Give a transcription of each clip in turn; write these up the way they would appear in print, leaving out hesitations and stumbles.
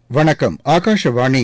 வணக்கம். ஆகாஷவாணி.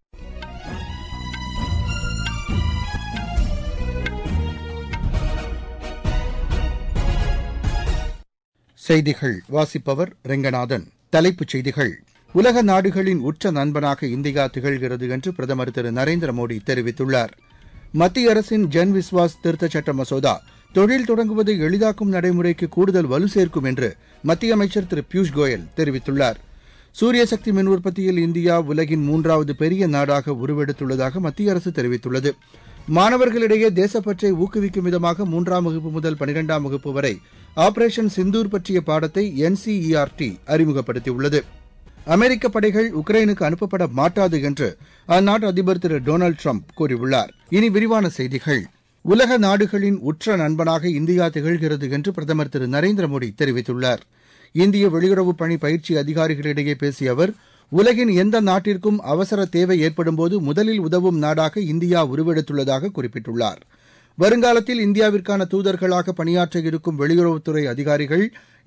செய்திகள் வாசிப்பவர் ரெங்கநாதன். தலைப்புச் செய்திகள். உலக நாடுகளின் உற்ற நண்பனாக இந்தியா திகழ்கிறது என்று பிரதமர் திரு நரேந்திர மோடி தெரிவித்துள்ளார். மத்திய அரசின் ஜன் விஸ்வாஸ் திருத்தச் சட்ட மசோதா தொழில் தொடங்குவதை எளிதாக்கும் நடைமுறைக்கு கூடுதல் வலு சேர்க்கும் என்று மத்திய அமைச்சர் திரு பியூஷ் கோயல் தெரிவித்துள்ளார். சூரிய சக்தி மின் உற்பத்தியில் இந்தியா உலகின் 3வது பெரிய நாடாக உருவெடுத்துள்ளதாக மத்திய அரசு தெரிவித்துள்ளது. மாணவர்களிடையே தேசப்பற்றை ஊக்குவிக்கும் விதமாக 3ஆம் வகுப்பு முதல் 12ஆம் வகுப்பு வரை ஆபரேஷன் சிந்தூர் பற்றிய பாடத்தை NCERT அறிமுகப்படுத்தியுள்ளது. அமெரிக்க படைகள் உக்ரைனுக்கு அனுப்பப்பட மாட்டாது என்று அந்நாட்டு அதிபர் திரு டொனால்டு டிரம்ப் கூறியுள்ளார். இனி விரிவான செய்திகள். உலக நாடுகளின் உற்ற நண்பனாக இந்தியா திகழ்கிறது என்று பிரதமர் திரு நரேந்திர மோடி தெரிவித்துள்ளார். இந்திய வெளியுறவு பணி பயிற்சி அதிகாரிகளிடையே பேசிய அவர், உலகின் எந்த நாட்டிற்கும் அவசர தேவை ஏற்படும்போது முதலில் உதவும் நாடாக இந்தியா உருவெடுத்துள்ளதாக குறிப்பிட்டுள்ளார். வருங்காலத்தில் இந்தியாவிற்கான தூதர்களாக பணியாற்ற இருக்கும் வெளியுறவுத்துறை அதிகாரிகள்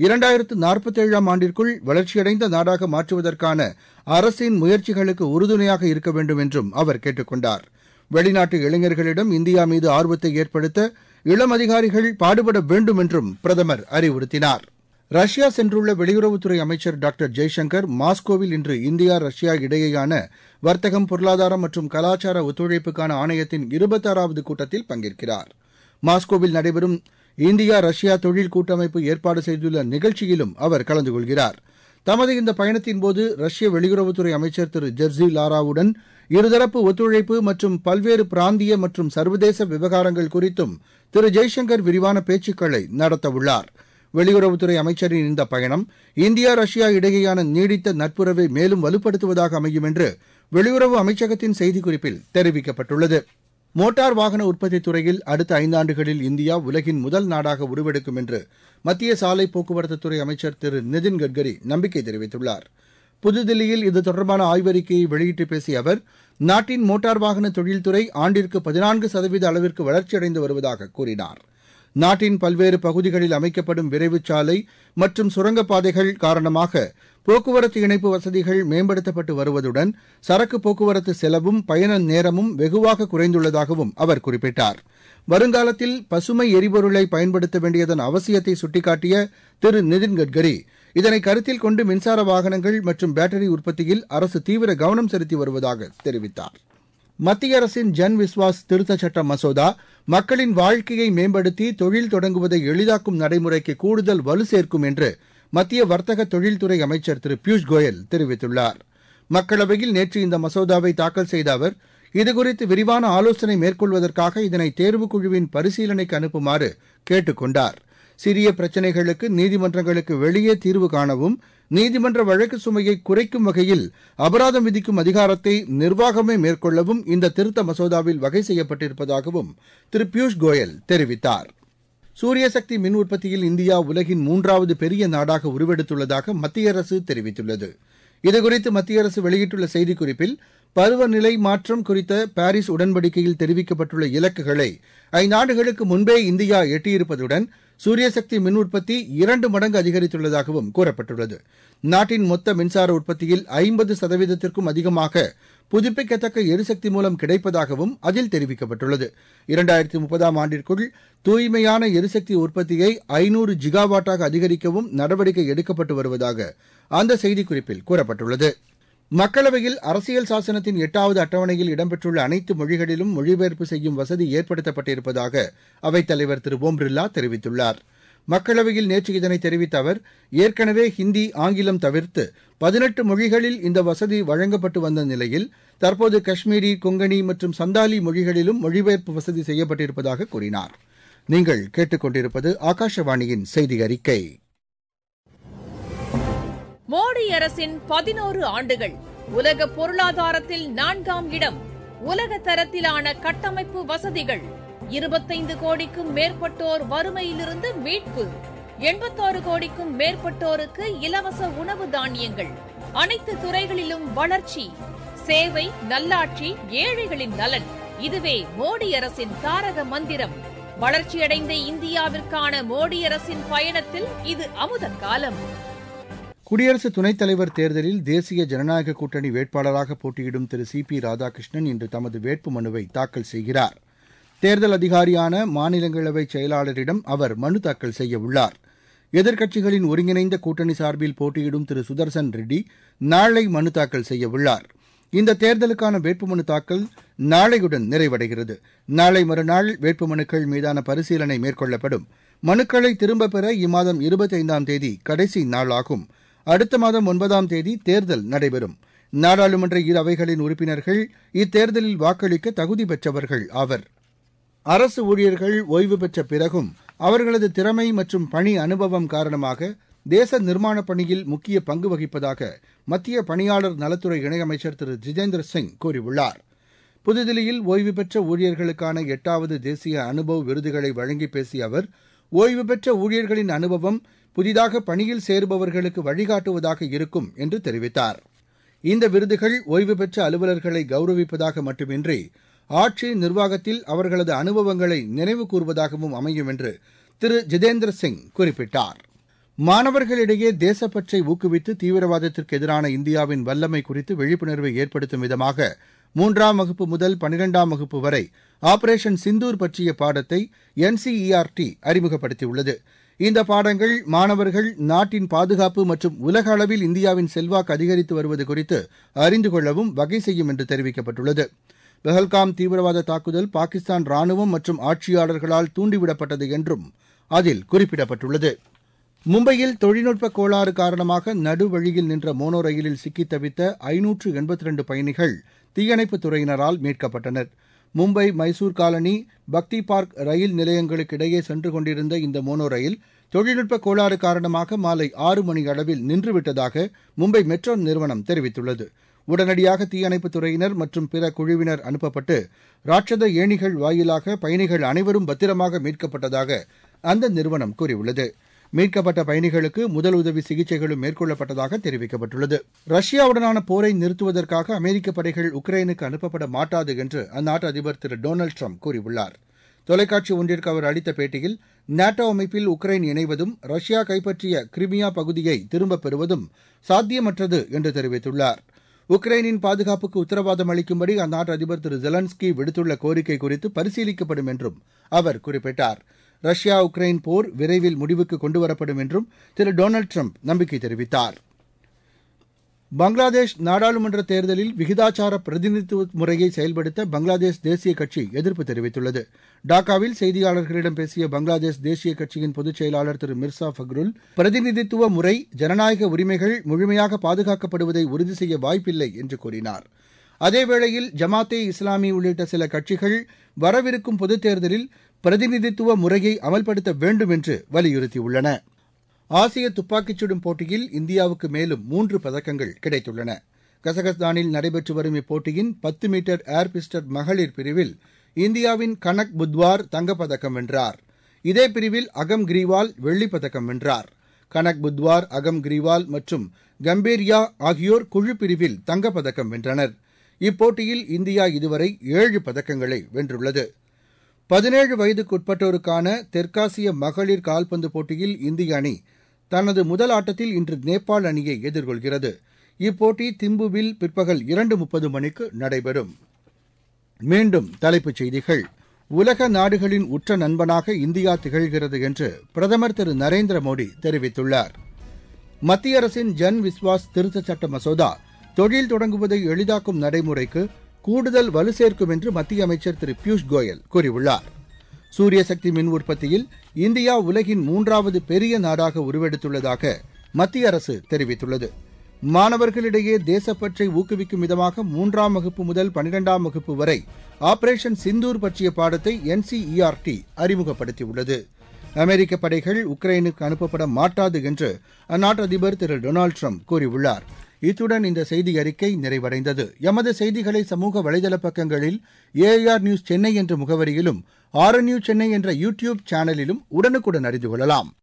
2047ஆம் ஆண்டிற்குள் வளர்ச்சியடைந்த நாடாக மாற்றுவதற்கான அரசின் முயற்சிகளுக்கு உறுதுணையாக இருக்க வேண்டும் என்றும் அவர் கேட்டுக் கொண்டார். வெளிநாட்டு இளைஞர்களிடம் இந்தியா மீது ஆர்வத்தை ஏற்படுத்த இளம் அதிகாரிகள் பாடுபட வேண்டும் என்றும் பிரதமர் அறிவுறுத்தினார். ரஷ்யா சென்றுள்ள வெளியுறவுத்துறை அமைச்சர் டாக்டர் ஜெய்சங்கர் மாஸ்கோவில் இன்று இந்தியா ரஷ்யா இடையேயான வர்த்தகம், பொருளாதாரம் மற்றும் கலாச்சார ஒத்துழைப்புக்கான ஆணையத்தின் 26வது கூட்டத்தில் பங்கேற்கிறார். மாஸ்கோவில் நடைபெறும் இந்தியா ரஷ்யா தொழில் கூட்டமைப்பு ஏற்பாடு செய்துள்ள நிகழ்ச்சியிலும் அவர் கலந்து கொள்கிறார். தமது இந்த பயணத்தின்போது ரஷ்ய வெளியுறவுத்துறை அமைச்சர் திரு ஜெர்ஜி லாராவுடன் இருதரப்பு ஒத்துழைப்பு மற்றும் பல்வேறு பிராந்திய மற்றும் சர்வதேச விவகாரங்கள் குறித்தும் திரு ஜெய்சங்கர் விரிவான பேச்சுக்களை நடத்தவுள்ளார். வெளியுறவுத்துறை அமைச்சரின் இந்த பயணம் இந்தியா ரஷ்யா இடையேயான நீடித்த நட்புறவை மேலும் வலுப்படுத்துவதாக அமையும் என்று வெளியுறவு அமைச்சகத்தின் செய்திக்குறிப்பில் தெரிவிக்கப்பட்டுள்ளது. மோட்டார் வாகன உற்பத்தித் துறையில் அடுத்த 5 ஆண்டுகளில் இந்தியா உலகின் முதல் நாடாக உருவெடுக்கும் என்று மத்திய சாலை போக்குவரத்துத்துறை அமைச்சர் திரு நிதின் கட்கரி நம்பிக்கை தெரிவித்துள்ளார். புதுதில்லியில் இது தொடர்பான ஆய்வறிக்கையை வெளியிட்டு பேசிய அவர், நாட்டின் மோட்டார் வாகன தொழில்துறை ஆண்டிற்கு 14% அளவிற்கு வளர்ச்சியடைந்து வருவதாக கூறினார். நாட்டின் பல்வேறு பகுதிகளில் அமைக்கப்படும் விரைவுச் சாலை மற்றும் சுரங்கப்பாதைகள் காரணமாக போக்குவரத்து இணைப்பு வசதிகள் மேம்படுத்தப்பட்டு வருவதுடன் சரக்கு போக்குவரத்து செலவும் பயண நேரமும் வெகுவாக குறைந்துள்ளதாகவும் அவர் குறிப்பிட்டார். வருங்காலத்தில் பசுமை எரிபொருளை பயன்படுத்த வேண்டியதன் அவசியத்தை சுட்டிக்காட்டிய திரு நிதின் கட்கரி, இதனை கருத்தில் கொண்டு மின்சார வாகனங்கள் மற்றும் பேட்டரி உற்பத்தியில் அரசு தீவிர கவனம் செலுத்தி வருவதாக தெரிவித்தார். மத்திய அரசின் ஜன் விஸ்வாஸ் திருத்தச் சட்ட மசோதா மக்களின் வாழ்க்கையை மேம்படுத்தி தொழில் தொடங்குவதை எளிதாக்கும் நடைமுறைக்கு கூடுதல் வலு சேர்க்கும் என்று மத்திய வர்த்தக தொழில்துறை அமைச்சர் திரு பியூஷ் கோயல் தெரிவித்துள்ளார். மக்களவையில் நேற்று இந்த மசோதாவை தாக்கல் செய்த அவர், இதுகுறித்து விரிவான ஆலோசனை மேற்கொள்வதற்காக இதனை தேர்வுக்குழுவின் பரிசீலனைக்கு அனுப்புமாறு கேட்டுக் கொண்டார். சிறிய பிரச்சினைகளுக்கு நீதிமன்றங்களுக்கு வெளியே தீர்வு காணவும், நீதிமன்ற வழக்கு சுமையை குறைக்கும் வகையில் அபராதம் விதிக்கும் அதிகாரத்தை நிர்வாகமே மேற்கொள்ளவும் இந்த திருத்த மசோதாவில் வகை செய்யப்பட்டிருப்பதாகவும் திரு பியூஷ் கோயல் தெரிவித்தார். சூரிய சக்தி மின் உற்பத்தியில் இந்தியா உலகின் 3வது பெரிய நாடாக உருவெடுத்துள்ளதாக மத்திய அரசு தெரிவித்துள்ளது. இதுகுறித்து மத்திய அரசு வெளியிட்டுள்ள செய்திக்குறிப்பில், பருவநிலை மாற்றம் குறித்த பாரிஸ் உடன்படிக்கையில் தெரிவிக்கப்பட்டுள்ள இலக்குகளை 5 ஆண்டுகளுக்கு முன்பே இந்தியா எட்டியிருப்பதுடன் சூரிய சக்தி மின் உற்பத்தி 2 மடங்கு அதிகரித்துள்ளதாகவும் கூறப்பட்டுள்ளது. நாட்டின் மொத்த மின்சார உற்பத்தியில் 50%க்கும் அதிகமாக புதுப்பிக்கத்தக்க எரிசக்தி மூலம் கிடைப்பதாகவும் அதில் தெரிவிக்கப்பட்டுள்ளது. 2030ஆம் ஆண்டிற்குள் தூய்மையான எரிசக்தி உற்பத்தியை 500 ஜிகாவாட்டாக அதிகரிக்கவும் நடவடிக்கை எடுக்கப்பட்டு வருவதாக அந்த செய்திக்குறிப்பில் கூறப்பட்டுள்ளது. மக்களவையில் அரசியல் சாசனத்தின் 8வது அட்டவணையில் இடம்பெற்றுள்ள அனைத்து மொழிகளிலும் மொழிபெயர்ப்பு செய்யும் வசதி ஏற்படுத்தப்பட்டிருப்பதாக அவைத்தலைவர் திரு ஓம் பிர்லா தெரிவித்துள்ளார். மக்களவையில் நேற்று இதனை தெரிவித்த அவர், ஏற்கனவே ஹிந்தி, ஆங்கிலம் தவிர்த்து 18 மொழிகளில் இந்த வசதி வழங்கப்பட்டு வந்த நிலையில் தற்போது காஷ்மீரி, கொங்கணி மற்றும் சந்தாலி மொழிகளிலும் மொழிபெயர்ப்பு வசதி செய்யப்பட்டிருப்பதாக கூறினார். நீங்கள் கேட்டுக் கொண்டிருப்பது ஆகாஷவாணியின் செய்தி அறிக்கை. மோடி அரசின் 11 ஆண்டுகள். உலக பொருளாதாரத்தில் 4ஆம் இடம். உலக தரத்திலான கட்டமைப்பு வசதிகள். 25 கோடிக்கும் மேற்பட்டோர் வறுமையிலிருந்து மீட்பு. 86 கோடிக்கும் மேற்பட்டோருக்கு இலவச உணவு தானியங்கள். அனைத்து துறைகளிலும் வளர்ச்சி. சேவை, நல்லாட்சி, ஏழைகளின் நலன். இதுவே மோடி அரசின் தாரக மந்திரம். வளர்ச்சியடைந்த இந்தியாவிற்கான மோடி அரசின் பயணத்தில் இது அமுத காலம். குடியரசு துணைத் தலைவர் தேர்தலில் தேசிய ஜனநாயக கூட்டணி வேட்பாளராக போட்டியிடும் திரு சி.பி. ராதாகிருஷ்ணன் இன்று தமது வேட்புமனுவை தாக்கல் செய்கிறார். தேர்தல் அதிகாரியான மாநிலங்களவை செயலாளரிடம் அவர் மனு தாக்கல் செய்ய உள்ளார். எதிர்க்கட்சிகளின் ஒருங்கிணைந்த கூட்டணி சார்பில் போட்டியிடும் திரு சுதர்சன் ரெட்டி நாளை மனு தாக்கல் செய்ய உள்ளார். இந்த தேர்தலுக்கான வேட்புமனு தாக்கல் நாளையுடன் நிறைவடைகிறது. நாளை மறுநாள் வேட்புமனுக்கள் மீதான பரிசீலனை மேற்கொள்ளப்படும். மனுக்களை திரும்பப் பெற இம்மாதம் 25ஆம் தேதி கடைசி நாளாகும். அடுத்த மாதம் 9ஆம் தேதி தேர்தல் நடைபெறும். நாடாளுமன்ற இரு அவைகளின் உறுப்பினர்கள் இத்தேர்தலில் வாக்களிக்க தகுதி பெற்றவர்கள் ஆவர். அரசு ஊழியர்கள் ஓய்வு பெற்ற பிறகும் அவர்களது திறமை மற்றும் பணி அனுபவம் காரணமாக தேச நிர்மாணப் பணியில் முக்கிய பங்கு வகிப்பதாக மத்திய பணியாளர் நலத்துறை இணையமைச்சர் திரு ஜிதேந்திர சிங் கூறியுள்ளார். புதுதில்லியில் ஓய்வு பெற்ற ஊழியர்களுக்கான 8வது தேசிய அனுபவ் விருதுகளை வழங்கி பேசிய அவர், ஓய்வு பெற்ற ஊழியர்களின் அனுபவம் புதிதாக பணியில் சேருபவர்களுக்கு வழிகாட்டுவதாக இருக்கும் என்று தெரிவித்தார். இந்த விருதுகள் ஓய்வு பெற்ற அலுவலர்களை கௌரவிப்பதாக மட்டுமின்றி ஆட்சி நிர்வாகத்தில் அவர்களது அனுபவங்களை நினைவு கூறுவதாகவும் அமையும் என்று திரு ஜிதேந்திர சிங் குறிப்பிட்டார். மாணவர்களிடையே தேசப்பற்றை ஊக்குவித்து தீவிரவாதத்திற்கு எதிரான இந்தியாவின் வல்லமை குறித்து விழிப்புணர்வை ஏற்படுத்தும் விதமாக 3ஆம் வகுப்பு முதல் 12ஆம் வகுப்பு வரை ஆபரேஷன் சிந்தூர் பற்றிய பாடத்தை NCERT அறிமுகப்படுத்தியுள்ளது. இந்த பாடங்கள் மாணவர்கள் நாட்டின் பாதுகாப்பு மற்றும் உலக அளவில் இந்தியாவின் செல்வாக்கு அதிகரித்து வருவது குறித்து அறிந்து கொள்ளவும் வகை செய்யும் என்று தெரிவிக்கப்பட்டுள்ளது. பெஹல்காம் தீவிரவாத தாக்குதல் பாகிஸ்தான் ராணுவம் மற்றும் ஆட்சியாளர்களால் தூண்டிவிடப்பட்டது என்றும் அதில் குறிப்பிடப்பட்டுள்ளது. மும்பையில் தொழில்நுட்ப கோளாறு காரணமாக நடுவழியில் நின்ற மோனோ ரயிலில் சிக்கித் தவித்த 582 பயணிகள் தீயணைப்புத் துறையினரால் மீட்கப்பட்டனர். மும்பை மைசூர் காலனி பக்தி பார்க் ரயில் நிலையங்களுக்கு இடையே சென்று கொண்டிருந்த இந்த மோனோ ரயில் தொழில்நுட்ப கோளாறு காரணமாக மாலை 6 மணி அளவில் நின்றுவிட்டதாக மும்பை மெட்ரோ நிறுவனம் தெரிவித்துள்ளது. உடனடியாக தீயணைப்புத் துறையினர் மற்றும் பிற குழுவினர் அனுப்பப்பட்டு ராட்சத ஏணிகள் வாயிலாக பயணிகள் அனைவரும் பத்திரமாக மீட்கப்பட்டதாக அந்த நிறுவனம் கூறியுள்ளது. மீட்கப்பட்ட பயணிகளுக்கு முதலுதவி சிகிச்சைகளும் மேற்கொள்ளப்பட்டதாக தெரிவிக்கப்பட்டுள்ளது. ரஷ்யாவுடனான போரை நிறுத்துவதற்காக அமெரிக்க படைகள் உக்ரைனுக்கு அனுப்பப்பட மாட்டாது என்று அந்நாட்டு அதிபர் திரு டொனால்டு ட்ரம்ப் கூறியுள்ளார். தொலைக்காட்சி ஒன்றிற்கு அவர் அளித்த பேட்டியில் நாட்டோ அமைப்பில் உக்ரைன் இணைவதும் ரஷ்யா கைப்பற்றிய கிரிமியா பகுதியை திரும்பப் பெறுவதும் சாத்தியமற்றது என்று தெரிவித்துள்ளார். உக்ரைனின் பாதுகாப்புக்கு உத்தரவாதம் அளிக்கும்படி அந்நாட்டு அதிபர் திரு ஜெலன்ஸ்கி விடுத்துள்ள கோரிக்கை குறித்து பரிசீலிக்கப்படும் என்றும் அவர் குறிப்பிட்டார். ரஷ்யா உக்ரைன் போர் விரைவில் முடிவுக்கு கொண்டுவரப்படும் என்றும் திரு டொனால்டு ட்ரம்ப் நம்பிக்கை தெரிவித்தார். பங்களாதேஷ் நாடாளுமன்ற தேர்தலில் விகிதாச்சார பிரதிநிதித்துவ முறையை செயல்படுத்த பங்களாதேஷ் தேசிய கட்சி எதிர்ப்பு தெரிவித்துள்ளது. டாக்காவில் செய்தியாளர்களிடம் பேசிய பங்களாதேஷ் தேசிய கட்சியின் பொதுச் செயலாளர் திரு மிர்சா ஃபக்ருல், பிரதிநிதித்துவ முறை ஜனநாயக உரிமைகள் முழுமையாக பாதுகாக்கப்படுவதை உறுதி செய்ய வாய்ப்பில்லை என்று கூறினார். அதேவேளையில் ஜமாத்தே இஸ்லாமி உள்ளிட்ட சில கட்சிகள் வரவிருக்கும் பொதுத் தேர்தலில் பிரதிநிதித்துவ முறையை அமல்படுத்த வேண்டும் என்று வலியுறுத்தியுள்ளன. ஆசிய துப்பாக்கிச் சுடும் போட்டியில் இந்தியாவுக்கு மேலும் 3 பதக்கங்கள் கிடைத்துள்ளன. கசகஸ்தானில் நடைபெற்று வரும் இப்போட்டியின் 10 மீட்டர் ஏர் பிஸ்டல் மகளிர் பிரிவில் இந்தியாவின் கனக் புத்வார் தங்கப்பதக்கம் வென்றார். இதே பிரிவில் அகம் கிரிவால் வெள்ளிப்பதக்கம் வென்றார். கனக் புத்வார், அகம் கிரிவால் மற்றும் கம்பேரியா ஆகியோர் குழு பிரிவில் தங்கப்பதக்கம் வென்றனர். இப்போட்டியில் இந்தியா இதுவரை 7 பதக்கங்களை வென்றுள்ளது. 17 வயதுக்குட்பட்டோருக்கான தெற்காசிய மகளிர் கால்பந்து போட்டியில் இந்திய அணி தனது முதல் ஆட்டத்தில் இன்று நேபாள் அணியை எதிர்கொள்கிறது. இப்போட்டி திம்புவில் பிற்பகல் 2:30 மணிக்கு நடைபெறும். மீண்டும் தலைப்புச் செய்திகள். உலக நாடுகளின் உற்ற நண்பனாக இந்தியா திகழ்கிறது என்று பிரதமர் திரு நரேந்திர மோடி தெரிவித்துள்ளார். மத்திய அரசின் ஜன் விஸ்வாஸ் திருத்தச் சட்ட மசோதா தொழில் தொடங்குவதை எளிதாக்கும் நடைமுறைக்கு கூடுதல் வலு சேர்க்கும் என்று மத்திய அமைச்சர் திரு பியூஷ் கோயல் கூறியுள்ளார். சூரிய சக்தி மின் உற்பத்தியில் இந்தியா உலகின் 3வது பெரிய நாடாக உருவெடுத்துள்ளதாக மத்திய அரசு தெரிவித்துள்ளது. மாணவர்களிடையே தேசப்பற்றை ஊக்குவிக்கும் விதமாக 3ஆம் வகுப்பு முதல் 12ஆம் வகுப்பு வரை ஆபரேஷன் சிந்தூர் பற்றிய பாடத்தை NCERT அறிமுகப்படுத்தியுள்ளது. அமெரிக்க படைகள் உக்ரைனுக்கு அனுப்பப்பட மாட்டாது என்று அந்நாட்டு அதிபர் திரு டொனால்டு ட்ரம்ப் கூறியுள்ளார். இத்துடன் இந்த செய்தி அறிக்கை நிறைவடைந்தது. எமது செய்திகளை சமூக வலைதள பக்கங்களில் AIR நியூஸ் சென்னை என்ற முகவரியிலும் RNU சென்னை என்ற யூடியூப் சேனலிலும் உடனுக்குடன் அறிந்து கொள்ளலாம்.